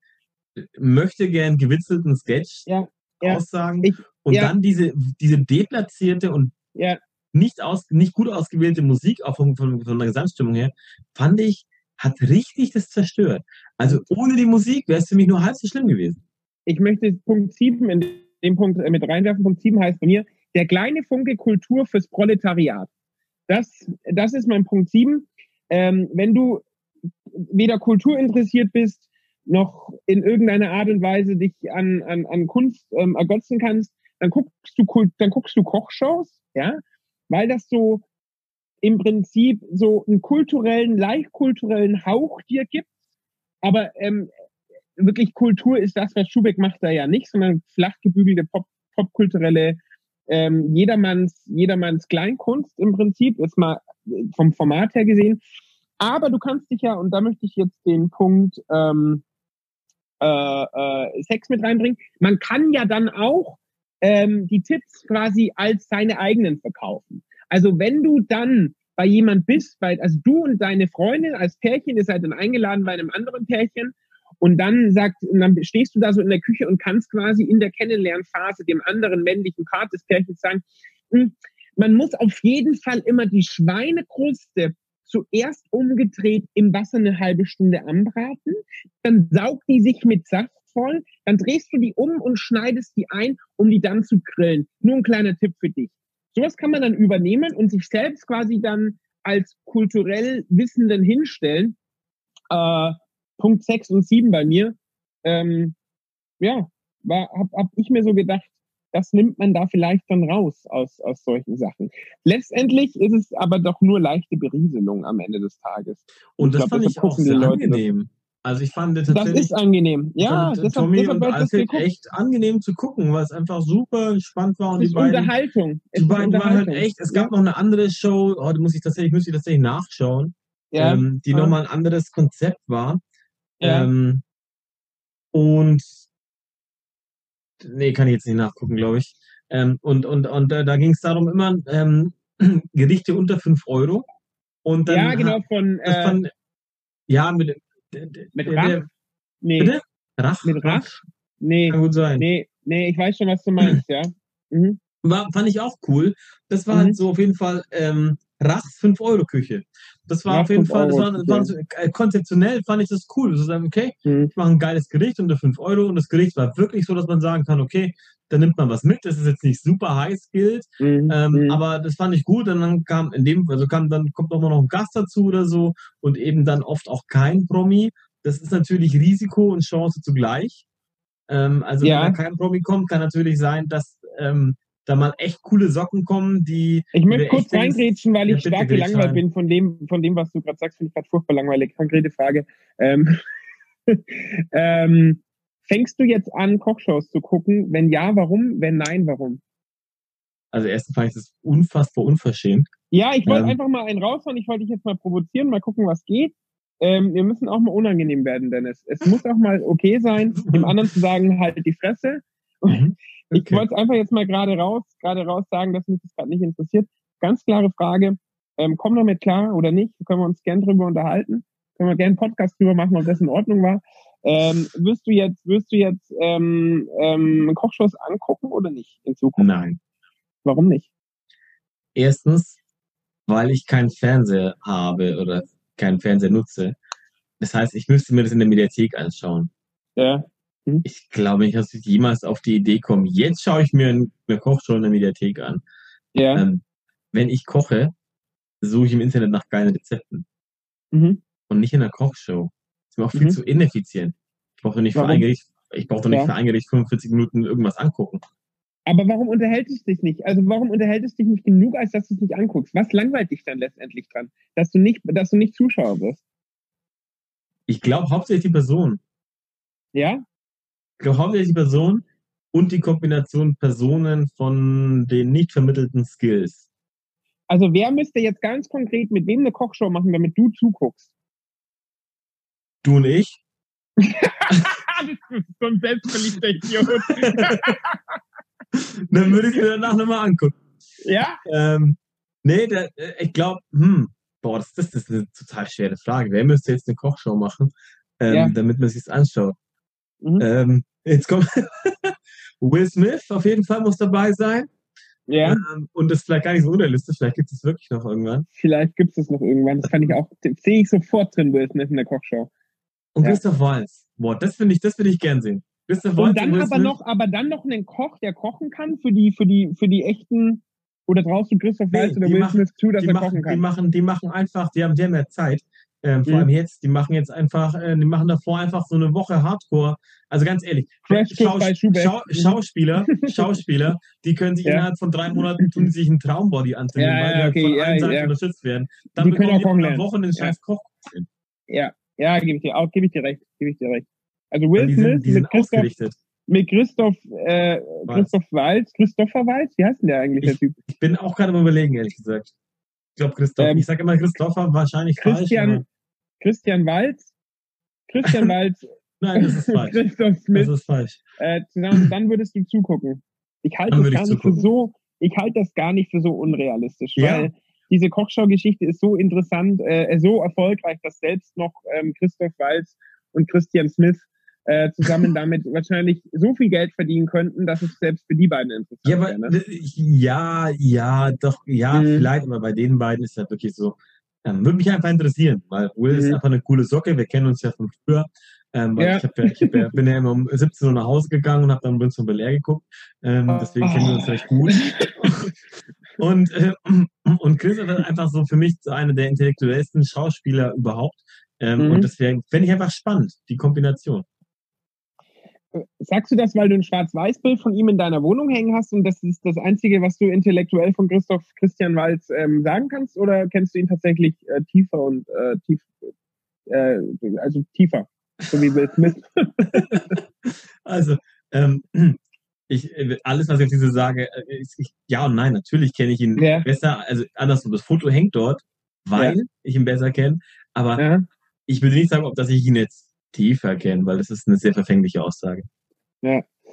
möchte gern gewitzelten Sketch, Ja. Ja. Aussagen Ich, und ja. dann diese, diese deplatzierte und ja. nicht, aus, nicht gut ausgewählte Musik, auch von, von, von der Gesamtstimmung her, fand ich, hat richtig das zerstört. Also ohne die Musik wäre es für mich nur halb so schlimm gewesen. Ich möchte Punkt sieben in den Punkt mit reinwerfen. Punkt sieben heißt bei mir, der kleine Funke Kultur fürs Proletariat. Das, das ist mein Punkt sieben. Ähm, wenn du weder Kultur interessiert bist, noch in irgendeiner Art und Weise dich an, an, an Kunst ähm, ergötzen kannst, dann guckst du Kult, dann guckst du Kochshows, ja, weil das so im Prinzip so einen kulturellen, leicht kulturellen Hauch dir gibt. Aber ähm, wirklich Kultur ist das, was Schubeck macht, da ja nicht, sondern flach gebügelte Pop, popkulturelle ähm, jedermanns, jedermanns Kleinkunst im Prinzip, ist mal vom Format her gesehen. Aber du kannst dich ja, und da möchte ich jetzt den Punkt ähm, äh, äh, Sex mit reinbringen, man kann ja dann auch ähm, die Tipps quasi als seine eigenen verkaufen. Also wenn du dann bei jemand bist, bei, also du und deine Freundin als Pärchen, ihr seid dann eingeladen bei einem anderen Pärchen und dann sagt, und dann stehst du da so in der Küche und kannst quasi in der Kennenlernphase dem anderen männlichen Part des Pärchens sagen, man muss auf jeden Fall immer die Schweinekruste zuerst umgedreht im Wasser eine halbe Stunde anbraten, dann saugt die sich mit Saft voll, dann drehst du die um und schneidest die ein, um die dann zu grillen. Nur ein kleiner Tipp für dich. Sowas kann man dann übernehmen und sich selbst quasi dann als kulturell Wissenden hinstellen. Äh, Punkt sechs und sieben bei mir. Ähm, ja, war, hab, hab ich mir so gedacht, das nimmt man da vielleicht dann raus aus, aus solchen Sachen. Letztendlich ist es aber doch nur leichte Berieselung am Ende des Tages. Und das glaub, fand ich auch sehr angenehm. Also ich fand das, das ist angenehm. Ja, fand deshalb, Tommy deshalb und wird das Alfred geguckt. echt angenehm zu gucken, weil es einfach super spannend war. Und Es die ist beiden, Unterhaltung. Es die ist beiden waren halt Unterhaltung. echt, es Ja. gab noch eine andere Show, oh, da muss ich tatsächlich, muss ich tatsächlich nachschauen, Ja. ähm, die Ja. nochmal ein anderes Konzept war. Ja. Ähm, und nee, kann ich jetzt nicht nachgucken, glaube ich. Ähm, und und, und äh, da ging es darum, immer ähm, Gerichte unter fünf Euro. Und Ja, dann, genau, ha- von das äh, fand, ja, mit, der, der, mit der, Rach. der, Nee, bitte? Rach, mit Rach. Rach, Nee, kann gut sein. nee, nee, ich weiß schon, was du meinst, ja. Mhm, War, fand ich auch cool. Das war halt mhm. so auf jeden Fall ähm, Rachs fünf-Euro-Küche. Das war Rach auf jeden fünf Fall, das Euro. war, das war so, äh, konzeptionell fand ich das cool. Zu sagen, okay, Mhm, ich mache ein geiles Gericht unter fünf Euro und das Gericht war wirklich so, dass man sagen kann, okay, da nimmt man was mit. Das ist jetzt nicht super high skilled, mhm, ähm, mhm. aber das fand ich gut. Und dann kam in dem, also kam dann kommt auch mal noch ein Gast dazu oder so und eben dann oft auch kein Promi. Das ist natürlich Risiko und Chance zugleich. Ähm, also wenn da Ja, kein Promi kommt, kann natürlich sein, dass ähm, da mal echt coole Socken kommen, die, ich die möchte wir echt kurz denkst, reingrätschen, weil ja ich bitte stark grätsch gelangweilt rein. bin von dem, von dem, was du gerade sagst, finde ich gerade furchtbar langweilig. Konkrete Frage. Ähm, ähm, fängst du jetzt an, Kochshows zu gucken? Wenn ja, warum? Wenn nein, warum? Also erstens fand ich das unfassbar unverschämt. Ja, ich wollte Ähm, einfach mal einen raushauen. Ich wollte dich jetzt mal provozieren, mal gucken, was geht. Ähm, wir müssen auch mal unangenehm werden, Dennis. Es muss auch mal okay sein, dem anderen zu sagen, halt die Fresse. mhm, Ich okay. wollte es einfach jetzt mal gerade raus, gerade raus sagen, dass mich das gerade nicht interessiert. Ganz klare Frage. Ähm, komm damit klar oder nicht? Können wir uns gern drüber unterhalten? Können wir gern einen Podcast drüber machen, ob das in Ordnung war? Ähm, wirst du jetzt, wirst du jetzt ähm, ähm, Kochshows angucken oder nicht in Zukunft? Nein. Warum nicht? Erstens, weil ich keinen Fernseher habe oder keinen Fernseher nutze. Das heißt, ich müsste mir das in der Mediathek anschauen. Ja. Hm? Ich glaube nicht, dass ich jemals auf die Idee komme, jetzt schaue ich mir eine Kochshow in der Mediathek an. Ja. Ähm, wenn ich koche, suche ich im Internet nach geilen Rezepten Mhm. und nicht in einer Kochshow. Das ist mir auch viel Mhm. zu ineffizient. Ich brauche doch nicht für ein Warum? Gericht, ich brauche doch nicht Ja. für ein Gericht fünfundvierzig Minuten irgendwas angucken. Aber warum unterhält es dich nicht? Also warum unterhält es dich nicht genug, als dass du es nicht anguckst? Was langweilt dich dann letztendlich dran? Dass du nicht, dass du nicht Zuschauer wirst? Ich glaube hauptsächlich die Person. Ja? Ich glaube hauptsächlich die Person und die Kombination Personen von den nicht vermittelten Skills. Also wer müsste jetzt ganz konkret mit wem eine Kochshow machen, damit du zuguckst? Du und ich? Das ist so ein selbstverliebter Idiot. Dann würde ich mir danach nochmal angucken. Ja? Ähm, nee, der, ich glaube, hm, boah, das, das ist eine total schwere Frage. Wer müsste jetzt eine Kochshow machen, ähm, Ja. damit man sich anschaut? Mhm. Ähm, jetzt kommt Will Smith, auf jeden Fall muss dabei sein. Ja. Ähm, und das ist vielleicht gar nicht so unrealistisch, vielleicht gibt es wirklich noch irgendwann. Vielleicht gibt es das noch irgendwann. Das kann ich auch, sehe ich sofort drin, Will Smith in der Kochshow. Und Ja. Christoph Waltz. Boah, das finde ich, das würde ich gern sehen. Christoph Und Waltz dann Will aber Smith. noch, aber dann noch einen Koch, der kochen kann für die, für die, für die echten, oder brauchst du Christoph Nee, Waltz oder die Will machen- Smith zu, dass Die er machen, kochen die kann? machen, die machen einfach, die haben, die haben mehr Zeit. Ähm, vor Mhm. allem jetzt, die machen jetzt einfach, äh, die machen davor einfach so eine Woche Hardcore. Also ganz ehrlich, Crashkurs Schaus bei Schubeck. Schau Schauspieler, Schauspieler, die können sich Ja. innerhalb von drei Monaten tun, die sich ein Traumbody antrainieren, Ja, weil ja, sie okay, von ja, allen Seiten ja. unterstützt werden. Dann Die können bekommen auch die in kochen einer lernen. Woche einen Ja. scheiß Koch hin. Ja, ja, gebe ich dir auch, gebe ich dir recht, gebe ich dir recht. Also Will Die Smith sind, die sind mit Christoph, ausgerichtet. mit Christoph, äh, Christoph Waltz, Christopher Waltz, wie heißt denn der eigentlich, der Ich, Typ? ich bin auch gerade am Überlegen, ehrlich gesagt. Ich glaube Christoph. Ähm, ich sage immer Christopher, wahrscheinlich falsch, Christian, aber Christian Waltz, Christian Waltz, nein, das ist falsch. Christoph Das Smith, ist falsch. äh, zusammen, dann würdest du zugucken. Ich halte Dann das würde ich gar nicht für zugucken. so, ich halte das gar nicht für so unrealistisch, Ja. weil diese Kochschau-Geschichte ist so interessant, äh, so erfolgreich, dass selbst noch ähm, Christoph Waltz und Christian Smith äh, zusammen damit wahrscheinlich so viel Geld verdienen könnten, dass es selbst für die beiden interessant Ja, aber wäre. Ne? ja, ja, doch, ja, Mhm. vielleicht, aber bei den beiden ist ja wirklich so. Ähm, würde mich einfach interessieren, weil Will ist Mhm. einfach eine coole Socke. Wir kennen uns ja von früher. Ähm, weil Ja. ich, hab ja, ich hab ja, bin ja immer um siebzehn Uhr nach Hause gegangen und habe dann Prince von Bel-Air geguckt. Ähm, deswegen kennen wir uns recht gut. Und, äh, und Chris ist einfach so für mich so einer der intellektuellsten Schauspieler überhaupt. Ähm, Mhm. Und deswegen fände ich einfach spannend, die Kombination. Sagst du das, weil du ein Schwarz-Weiß-Bild von ihm in deiner Wohnung hängen hast und das ist das Einzige, was du intellektuell von Christoph Christian Waltz ähm, sagen kannst, oder kennst du ihn tatsächlich äh, tiefer und äh, tief, äh, also tiefer, so wie Will Smith? Also, ähm, ich, alles, was ich auf diese sage, äh, ist, ich, ja und nein, natürlich kenne ich ihn Ja. besser, also andersrum, das Foto hängt dort, weil Ja. ich ihn besser kenne, aber Ja. ich würde nicht sagen, ob dass ich ihn jetzt tiefer kenne, weil das ist eine sehr verfängliche Aussage. Ja.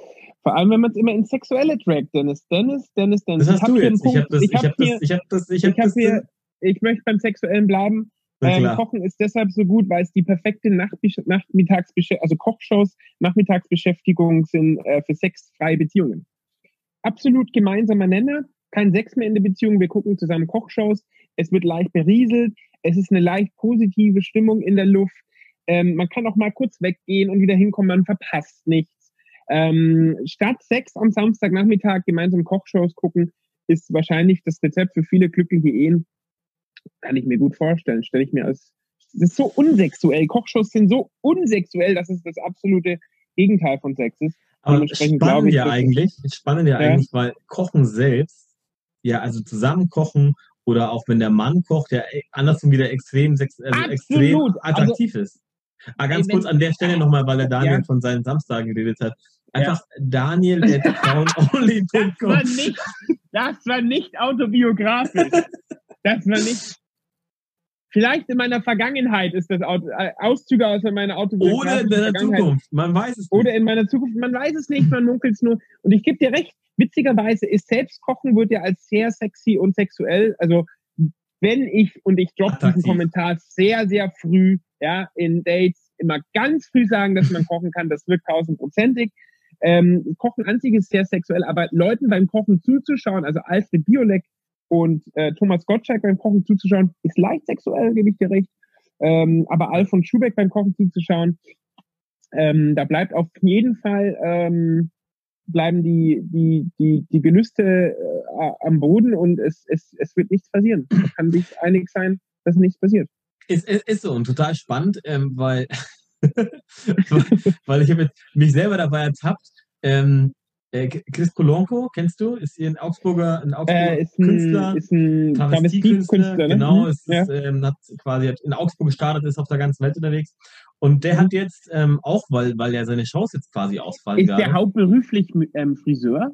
Vor allem, wenn man es immer ins Sexuelle trackt. Dennis, Dennis, Dennis, Dennis. Das hast du jetzt. Ich habe das, ich ich habe habe das, hier, ich habe das, ich ich habe habe das. hier, ich möchte beim Sexuellen bleiben. Na Ähm, klar. Kochen ist deshalb so gut, weil es die perfekte Nachmisch- Nachmittagsbeschäftigung, also Kochshows, Nachmittagsbeschäftigung sind äh, für sexfreie Beziehungen. Absolut gemeinsamer Nenner, kein Sex mehr in der Beziehung, wir gucken zusammen Kochshows, es wird leicht berieselt, es ist eine leicht positive Stimmung in der Luft, ähm, man kann auch mal kurz weggehen und wieder hinkommen, man verpasst nichts. Ähm, statt Sex am Samstagnachmittag gemeinsam Kochshows gucken, ist wahrscheinlich das Rezept für viele glückliche Ehen. Kann ich mir gut vorstellen. Stelle ich mir als. Das ist so unsexuell. Kochshows sind so unsexuell, dass es das absolute Gegenteil von Sex ist. Aber Dementsprechend glaube spannend ich, ja dass eigentlich, spannend ja Ja. eigentlich, weil Kochen selbst, ja, also zusammen kochen oder auch wenn der Mann kocht, ja eh, andersrum wieder extrem, sex, also extrem Absolut. attraktiv ist. Ah, ganz Ey, kurz wenn- an der Stelle nochmal, weil der Daniel Ja. von seinen Samstagen geredet hat. Ja. Einfach Daniel at frauenonly punkt das war com. nicht, das war nicht autobiografisch. Das war nicht. Vielleicht in meiner Vergangenheit ist das Auto, äh, Auszüge aus meiner autobiografischen Oder in deiner Vergangenheit. Zukunft, man weiß es nicht. Oder in meiner Zukunft, man weiß es nicht, man munkelt es nur. Und ich gebe dir recht, witzigerweise ist Selbstkochen wird ja als sehr sexy und sexuell, also wenn ich, und ich droppe diesen Attraktiv. Kommentar sehr, sehr früh, ja, in Dates, immer ganz früh sagen, dass man kochen kann, das wirkt tausendprozentig. Ähm, Kochen an sich ist sehr sexuell, aber Leuten beim Kochen zuzuschauen, also Alfred Biolek und äh, Thomas Gottschalk beim Kochen zuzuschauen, ist leicht sexuell, gebe ich dir recht. Ähm, aber Alfons Schubeck beim Kochen zuzuschauen, ähm, da bleibt auf jeden Fall ähm, bleiben die die die die Gelüste äh, am Boden und es es es wird nichts passieren. Man kann sich einig sein, dass nichts passiert. Ist, ist, ist so und total spannend, ähm, weil, weil, weil ich habe jetzt mich selber dabei ertappt. Ähm, äh, Chris Kolonko, kennst du? Ist hier ein Augsburger, ein Augsburger Äh, ist ein Künstler, ist ein Travestiekünstler, Travestiekünstler, ne? genau, Mhm. es Ja. ist, ähm, hat quasi hat in Augsburg gestartet, ist auf der ganzen Welt unterwegs. Und der Mhm. hat jetzt ähm, auch, weil, weil ja seine Shows jetzt quasi ausfallen Ist der gerade. hauptberuflich ähm, Friseur?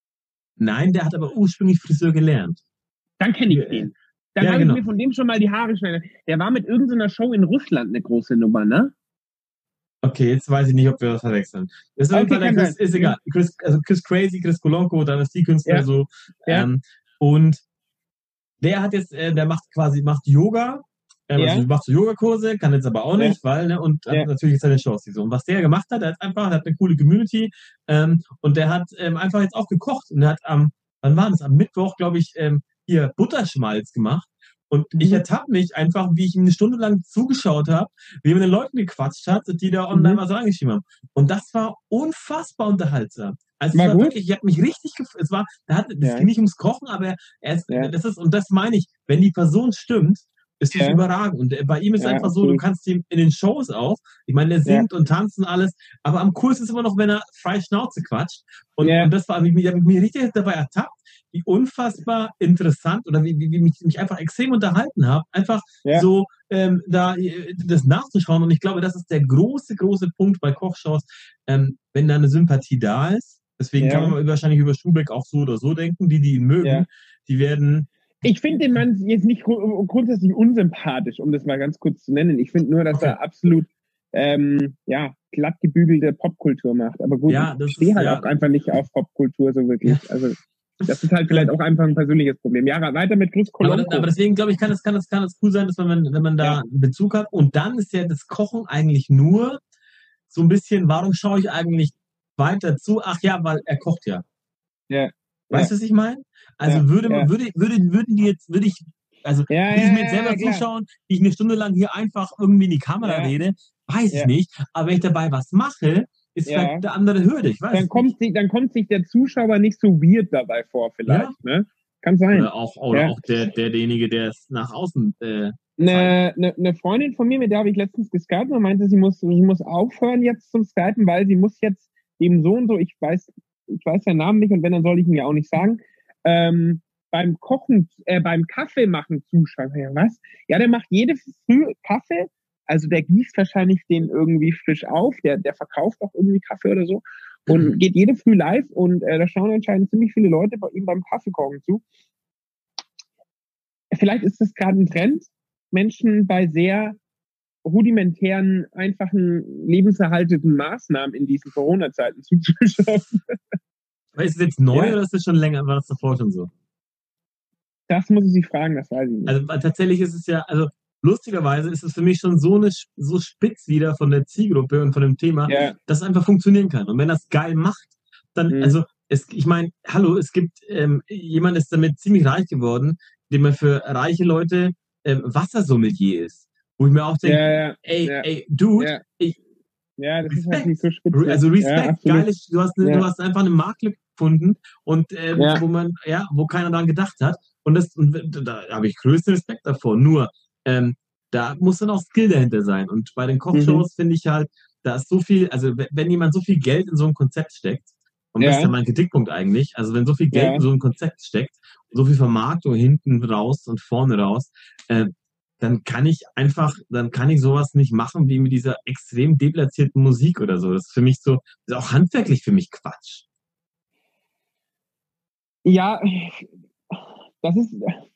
Nein, der hat aber ursprünglich Friseur gelernt. Dann kenne ich Ja, den. Dann ja, habe genau. ich mir von dem schon mal die Haare schneiden. Der war mit irgendeiner Show in Russland eine große Nummer, ne? Okay, jetzt weiß ich nicht, ob wir das verwechseln. Ist, auf jeden Okay, Fall der kann Chris, sein. ist egal. Chris, also Chris Crazy, Chris Kolonko, Travestiekünstler, Ja. so. Ja. Ähm, und der hat jetzt, äh, der macht quasi, macht Yoga, ähm, Ja. also macht so Yogakurse, kann jetzt aber auch Ja. nicht, weil, ne, und hat Ja. natürlich seine Shows. So. Und was der gemacht hat, der hat einfach, der hat eine coole Community, ähm, und der hat ähm, einfach jetzt auch gekocht und der hat am, wann war das? Am Mittwoch, glaube ich, ähm, hier Butterschmalz gemacht. Und ich Mhm. ertappe mich einfach, wie ich ihm eine Stunde lang zugeschaut habe, wie er mit den Leuten gequatscht hat, die da online Mhm. was reingeschrieben haben. Und das war unfassbar unterhaltsam. Also War es war gut? wirklich, ich habe mich richtig gef- es war, da hat, das Ja. ging nicht ums Kochen, aber er ist, Ja. das ist, und das meine ich, wenn die Person stimmt, ist das Ja. überragend. Und äh, bei ihm ist Ja, einfach so, du absolut. kannst ihm in den Shows auch, ich meine, er singt und tanzt und alles, aber am coolsten ist immer noch, wenn er frei Schnauze quatscht. Und, Ja. und das war, ich, ich habe mich richtig dabei ertappt, wie unfassbar interessant oder wie, wie, wie mich, mich einfach extrem unterhalten habe, einfach Ja. so ähm, da äh, das nachzuschauen. Und ich glaube, das ist der große, große Punkt bei Kochshows, ähm, wenn da eine Sympathie da ist. Deswegen Ja. kann man wahrscheinlich über Schubeck auch so oder so denken. Die, die ihn mögen, Ja. die werden. Ich finde den Mann jetzt nicht gru- grundsätzlich unsympathisch, um das mal ganz kurz zu nennen. Ich finde nur, dass Okay. er absolut ähm, ja, glatt gebügelte Popkultur macht. Aber gut, Ja, das ich stehe ist- halt ja. auch einfach nicht auf Popkultur so wirklich. Ja. Also das ist halt vielleicht auch einfach ein persönliches Problem. Ja, weiter mit Chris Aber, Kolonko. das, aber deswegen glaube ich, kann es kann es kann es cool sein, dass man, wenn man da Ja. einen Bezug hat. Und dann ist ja das Kochen eigentlich nur so ein bisschen, warum schaue ich eigentlich weiter zu? Ach ja, weil er kocht ja. Ja. Weißt du, Ja. was ich meine? Also Ja, würde, ja. würde, würde, würden die jetzt, würde ich, also Ja, würde ich ja, mir jetzt selber ja, klar. zuschauen, wie ich eine Stunde lang hier einfach irgendwie in die Kamera Ja. rede, weiß Ja. ich nicht. Aber wenn ich dabei was mache, ist Ja. vielleicht eine andere Hürde. Ich weiß Dann es kommt, sich, dann kommt sich der Zuschauer nicht so weird dabei vor, vielleicht. Ne? Kann nicht. sein. Oder auch, oder Ja. auch der, der, derjenige, der es nach außen äh, Eine, eine, eine Freundin von mir, mit der habe ich letztens geskypt und meinte, sie muss, sie muss aufhören jetzt zum Skypen, weil sie muss jetzt dem so und so, ich weiß, ich weiß seinen Namen nicht und wenn, dann soll ich ihn ja auch nicht sagen, ähm, beim Kochen, äh, beim Kaffee machen zuschauen. Ja, was? Ja, der macht jede Früh Kaffee, also der gießt wahrscheinlich den irgendwie frisch auf, der, der verkauft auch irgendwie Kaffee oder so und Mhm. geht jede Früh live und äh, da schauen anscheinend ziemlich viele Leute bei ihm beim Kaffeekochen zu. Vielleicht ist das gerade ein Trend, Menschen bei sehr rudimentären, einfachen, lebenserhaltenden Maßnahmen in diesen Corona-Zeiten zuzuschauen. Ist es jetzt neu Ja. oder ist es schon länger, war das davor schon so? Das muss ich Sie fragen, das weiß ich nicht. Also weil tatsächlich ist es ja, also lustigerweise ist es für mich schon so eine so spitz wieder von der Zielgruppe und von dem Thema, Ja. dass es einfach funktionieren kann. Und wenn das geil macht, dann, Mhm. also es, ich meine, hallo, es gibt, ähm, jemand ist damit ziemlich reich geworden, dem man für reiche Leute ähm, Wassersommelier ist. Wo ich mir auch denke, Ja, ja, ey, ja, ey, Dude, ja. ich, Ja, das ist Respekt. halt nicht so spitze. Also Ja, Respekt, absolut. geiles, du hast, eine, Ja. du hast einfach eine Marktlücke gefunden und ähm, Ja. wo man, ja, wo keiner daran gedacht hat. Und das, und da habe ich größten Respekt davor. Nur, ähm, da muss dann auch Skill dahinter sein. Und bei den Kochshows finde ich halt, da ist so viel, also wenn wenn jemand so viel Geld in so ein Konzept steckt, und das ist ja Ja. mein Kritikpunkt eigentlich, also wenn so viel Geld Ja. in so ein Konzept steckt, so viel Vermarktung hinten raus und vorne raus, äh, dann kann ich einfach, dann kann ich sowas nicht machen wie mit dieser extrem deplatzierten Musik oder so. Das ist für mich so, das ist auch handwerklich für mich Quatsch. Ja, das ist.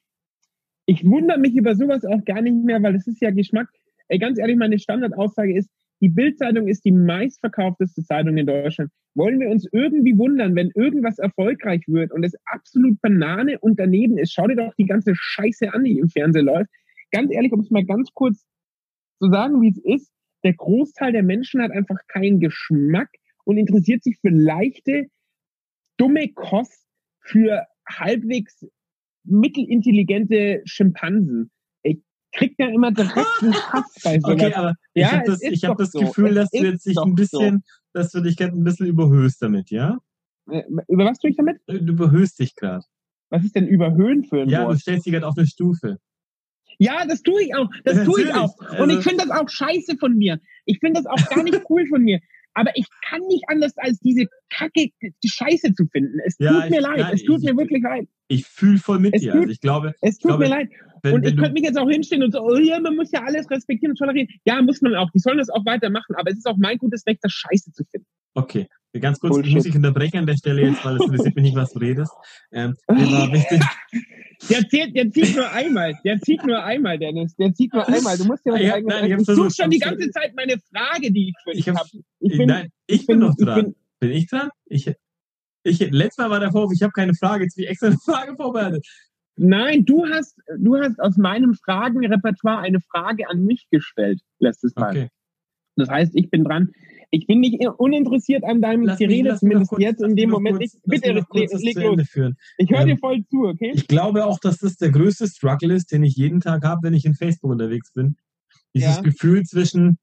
Ich wundere mich über sowas auch gar nicht mehr, weil das ist ja Geschmack. Ey, ganz ehrlich, meine Standardaussage ist, die Bild-Zeitung ist die meistverkaufteste Zeitung in Deutschland. Wollen wir uns irgendwie wundern, wenn irgendwas erfolgreich wird und es absolut Banane und daneben ist? Schau dir doch die ganze Scheiße an, die im Fernsehen läuft. Ganz ehrlich, um es mal ganz kurz zu sagen, wie es ist, der Großteil der Menschen hat einfach keinen Geschmack und interessiert sich für leichte, dumme Kost für halbwegs mittelintelligente Schimpansen. Ich krieg ja immer direkt einen Hass bei sowas. Okay, aber ich Ja, habe es das, ist ich hab doch das so. Gefühl, Es dass du ist jetzt dich doch ein bisschen, dass du dich gerade ein bisschen überhöhst damit, ja? Äh, Über was tue ich damit? Du überhöhst dich gerade. Was ist denn überhöhen für ein Ja, du Wort? stellst dich gerade auf eine Stufe. Ja, das tue ich auch. Das Ja, tue ich natürlich. auch. Und Also- ich finde das auch scheiße von mir. Ich finde das auch gar nicht cool von mir. Aber ich kann nicht anders, als diese Kacke, die Scheiße zu finden. Es Ja, tut mir ich- leid. nein, es tut ich- mir wirklich leid. Ich fühle voll mit Es dir. tut- Also ich glaube, Es ich tut glaube, mir leid. wenn, Und wenn ich du, könnte mich jetzt auch hinstellen und so, oh ja, man muss ja alles respektieren und tolerieren. Ja, muss man auch. Die sollen das auch weitermachen. Aber es ist auch mein gutes Recht, das Scheiße zu finden. okay, ganz kurz, Bullshit. muss ich unterbrechen an der Stelle jetzt, weil es interessiert mich nicht, was du redest. Ähm, mir war wichtig, Der, zählt, der zieht nur einmal. Der zieht nur einmal, Dennis. Der zieht nur einmal. Du musst dir was Ja, eigenes nein, ich ich hab's ich suche versucht, schon die hab's ganze Zeit meine Frage, die ich für ich dich hab, habe. Ich bin, nein, ich, ich bin bin- noch ich dran. bin- Bin, ich dran? Ich, ich, letztes Mal war der Vorwurf, ich habe keine Frage, jetzt habe ich extra eine Frage vorbereitet. Nein, du hast, du hast aus meinem Fragenrepertoire eine Frage an mich gestellt letztes Mal. Okay. Das heißt, ich bin dran. Ich bin nicht uninteressiert an deinem Lass mich, Gerede, lass mich noch zumindest kurz, jetzt lass in mich dem noch Moment. kurz, Ich, lass bitte, mich noch kurz leg, das leg zu los. Ende führen. Ich höre Ähm, dir voll zu, okay? Ich glaube auch, dass das der größte Struggle ist, den ich jeden Tag habe, wenn ich in Facebook unterwegs bin. Dieses Ja. Gefühl zwischen,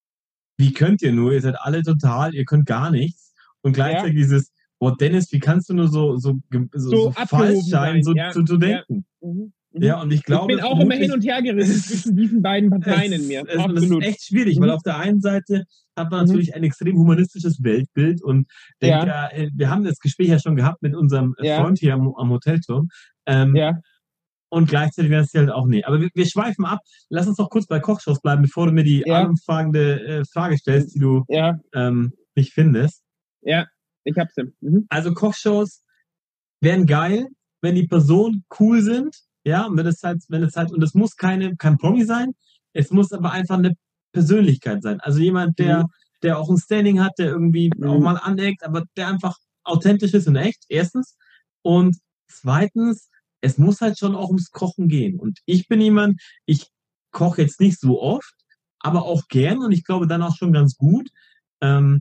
wie könnt ihr nur, ihr seid alle total, ihr könnt gar nichts. Und gleichzeitig dieses, oh Dennis, wie kannst du nur so, so, so, So so abgehoben falsch sein, sein, so ja, zu, zu ja. denken. Mhm, mhm. Ja, und ich glaube, ich bin auch immer vermutlich- hin und her gerissen zwischen diesen beiden Parteien Es- in mir. es- Das Absolut. ist echt schwierig, Mhm. weil auf der einen Seite hat man Mhm. natürlich ein extrem humanistisches Weltbild und denkt Ja. ja, äh, wir haben das Gespräch ja schon gehabt mit unserem äh, Ja. Freund hier am, am Hotelturm. Ähm, Ja. Und gleichzeitig wäre es halt auch nie. Aber wir, wir schweifen ab. Lass uns doch kurz bei Kochshows bleiben, bevor du mir die Ja. allumfragende äh, Frage stellst, die du Ja. ähm, nicht findest. Ja. Ich hab's. Mhm. Also Kochshows wären geil, wenn die Personen cool sind. Ja, und wenn es halt, wenn es halt, und es muss keine, kein Promi sein, es muss aber einfach eine Persönlichkeit sein. Also jemand, der, Mhm. der auch ein Standing hat, der irgendwie Mhm. auch mal aneckt, aber der einfach authentisch ist und echt, erstens. Und zweitens, es muss halt schon auch ums Kochen gehen. Und ich bin jemand, ich koche jetzt nicht so oft, aber auch gern und ich glaube dann auch schon ganz gut. Ähm,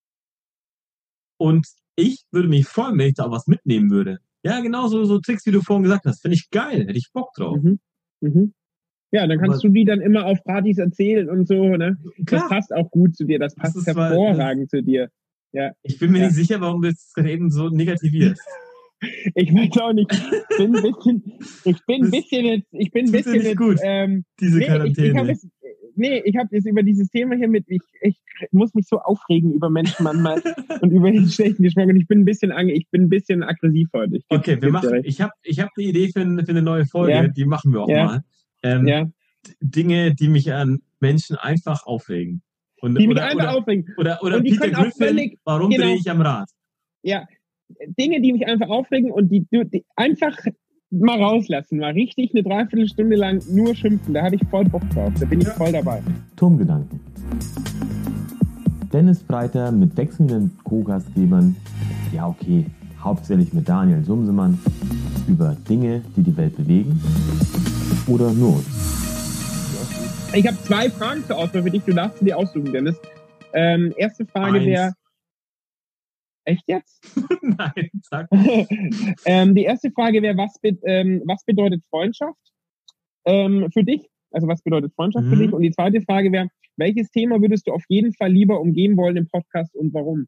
und ich würde mich freuen, wenn ich da auch was mitnehmen würde. Ja, genau so, so Tricks, wie du vorhin gesagt hast. Finde ich geil, hätte ich Bock drauf. Mhm. Mhm. Ja, dann kannst Aber- du die dann immer auf Partys erzählen und so, ne? Das Klar, passt auch gut zu dir, das passt ist, weil- hervorragend zu dir. Ja. ich bin mir Ja. nicht sicher, warum du jetzt gerade eben so negativierst. Ich weiß auch nicht. Ich bin ein bisschen, ich bin ein Das bisschen jetzt, ich bin ein tut dir bisschen nicht jetzt, gut, ähm, Diese nee, ich, ich Quarantäne. habe jetzt, nee, ich habe jetzt über dieses Thema hier mit, ich, ich muss mich so aufregen über Menschen manchmal und über den schlechten Geschmack und ich bin ein bisschen, ang- ich bin ein bisschen aggressiv heute. Ich geb- Okay, wir geb dir machen, recht. ich habe ich hab eine Idee für, eine- für eine neue Folge, Ja. die machen wir auch Ja. mal. Ähm, Ja, D- Dinge, die mich an Menschen einfach aufregen. Und, die mich oder, einfach oder, aufregen. oder, oder Und die Peter können auch Griffin, völlig- warum genau. drehe ich am Rad? Ja, Dinge, die mich einfach aufregen und die, die einfach mal rauslassen. Mal richtig eine Dreiviertelstunde lang nur schimpfen. Da habe ich voll Bock drauf. Da bin ich voll dabei. Turmgedanken. Dennis Breiter mit wechselnden Co-Gastgebern, ja okay, hauptsächlich mit Daniel Sumsemann, über Dinge, die die Welt bewegen oder nur uns. Ich habe zwei Fragen zur Auswahl für dich. Du darfst sie dir aussuchen, Dennis. Ähm, erste Frage wäre... Echt jetzt? Nein, sag. ähm, die erste Frage wäre, was, be ähm, was bedeutet Freundschaft ähm, für dich? Also was bedeutet Freundschaft mhm. für dich? Und die zweite Frage wäre, welches Thema würdest du auf jeden Fall lieber umgehen wollen im Podcast und warum?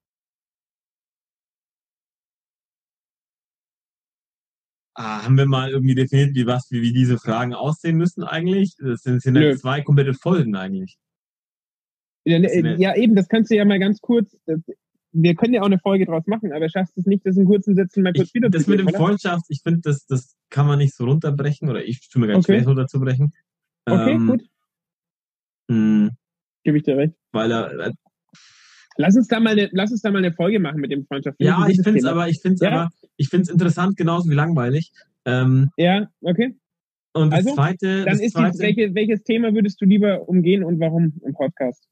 Ah, haben wir mal irgendwie definiert, wie, was, wie, wie diese Fragen aussehen müssen eigentlich? Das sind, sind ja zwei komplette Folgen eigentlich. Ja, ja, eben, das kannst du ja mal ganz kurz... Das, wir können ja auch eine Folge draus machen, aber schaffst es nicht, das in kurzen Sätzen mal kurz ich, wieder das zu mit dem oder? Freundschaft, ich finde, das, das kann man nicht so runterbrechen oder ich tue mir ganz okay. schwer, so runterzubrechen. Okay, ähm, gut. Mh, Gebe ich dir recht. Weil er... Äh, lass, uns da mal eine, lass uns da mal eine Folge machen mit dem Freundschaft. Ja, ich finde es aber, ich finde es ja? aber, ich finde es interessant, genauso wie langweilig. Ähm, ja, okay. Und das also, zweite... Dann das ist zweite, die, welche, welches Thema würdest du lieber umgehen und warum im Podcast?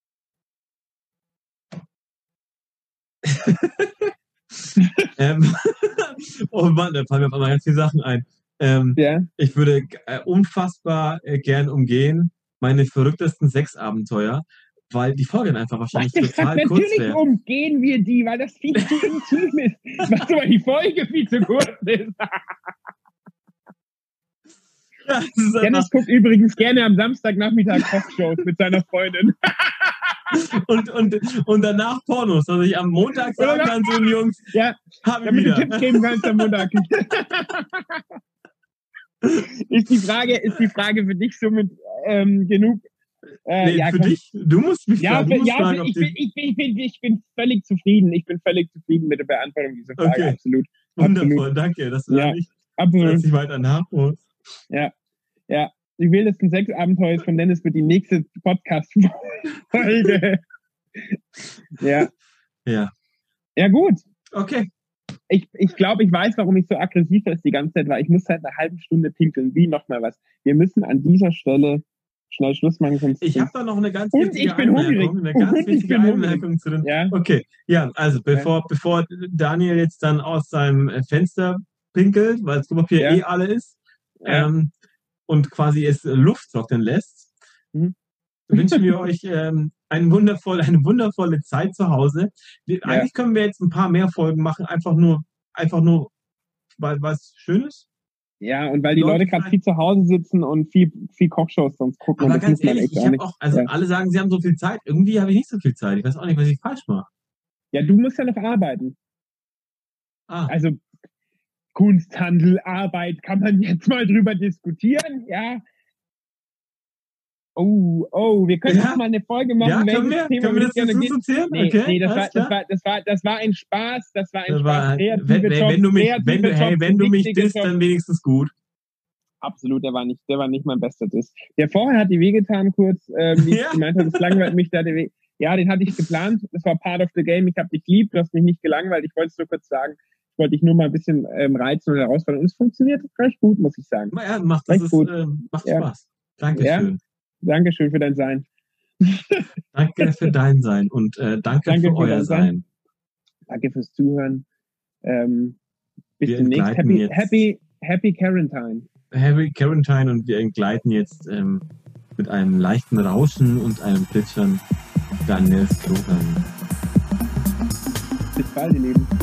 ähm, oh Mann, da fallen mir auf einmal ganz viele Sachen ein. Ähm, ja. Ich würde äh, unfassbar äh, gern umgehen meine verrücktesten Sexabenteuer, weil die Folge einfach wahrscheinlich Was, total kurz wäre. Natürlich umgehen wir die, weil das viel zu intim ist. Was aber die Folge viel zu kurz ist. Ja, ist Dennis guckt übrigens gerne am Samstagnachmittag Kochshows mit seiner Freundin. und, und, und danach Pornos, dass ich am Montag sagen kann zu den Jungs, ja, hab ich damit wieder. du Tipps geben kannst am Montag. ist, die Frage, ist die Frage für dich somit ähm, genug? Äh, nee, ja, für komm. dich? Du musst mich ja, fragen. für, Du musst ja fragen, ich, bin, ich, bin, ich, bin, ich bin völlig zufrieden. Ich bin völlig zufrieden mit der Beantwortung dieser Frage. Okay. Absolut. Wundervoll, Absolut. danke. Dass du ja, da nicht, absolut. dass ich weiter nachholst. Ja, ja. Die wildesten Sexabenteuer von Dennis wird die nächste Podcast-Folge. ja. Ja. Ja, gut. Okay. Ich, ich glaube, ich weiß, warum ich so aggressiv ist die ganze Zeit war. Ich muss seit einer halben Stunde pinkeln. Wie nochmal was. Wir müssen an dieser Stelle schnell Schluss machen. Sonst ich habe da noch eine ganz und wichtige ich bin Anmerkung. Hungrig. Eine ganz und wichtige Anmerkung zu den. Ja. Okay, ja, also bevor, ja. bevor Daniel jetzt dann aus seinem Fenster pinkelt, weil das Klopapier ja. eh alle ist, ja. ähm, und quasi es Luft trocknen lässt, mhm. wünschen wir euch ähm, ein wundervoll, eine wundervolle Zeit zu Hause. Wir, ja. Eigentlich können wir jetzt ein paar mehr Folgen machen, einfach nur, einfach nur, weil was Schönes. Ja, und weil die Leute, Leute gerade viel zu Hause sitzen und viel, viel Kochshows sonst gucken. Aber und das ganz ehrlich, ich habe auch, also ja. alle sagen, sie haben so viel Zeit. Irgendwie habe ich nicht so viel Zeit. Ich weiß auch nicht, was ich falsch mache. Ja, du musst ja noch arbeiten. Ah. Also Kunsthandel, Arbeit, kann man jetzt mal drüber diskutieren, ja. Oh, oh, wir können ja. auch mal eine Folge machen. Ja, können wir, Thema können wir das dissoziieren? Nee, okay, nee das, war, das, war, das, war, das war ein Spaß, das war ein das Spaß. War, wenn, wenn du mich, wenn du, hey, wenn du mich disst, dann wenigstens gut. Absolut, der war nicht, der war nicht mein bester Diss. Der vorher hat die wehgetan kurz, ähm, wie ja. ich gemeint habe, das langweilt mich da. Der ja, den hatte ich geplant, das war part of the game, ich habe dich lieb, du hast mich nicht gelangweilt, ich wollte es nur kurz sagen. Ich wollte dich nur mal ein bisschen ähm, reizen und herausfordern. Und es funktioniert recht gut, muss ich sagen. Ja, macht, das ist, gut. Äh, macht ja. Spaß. Dankeschön. Ja. Dankeschön für dein Sein. Danke für dein Sein und äh, danke, danke für, für euer Sein. Sein. Danke fürs Zuhören. Ähm, bis demnächst. Happy, happy, happy Quarantine. Happy Quarantine und wir entgleiten jetzt ähm, mit einem leichten Rauschen und einem Plätschern Daniels Klogang. Bis bald, ihr Lieben.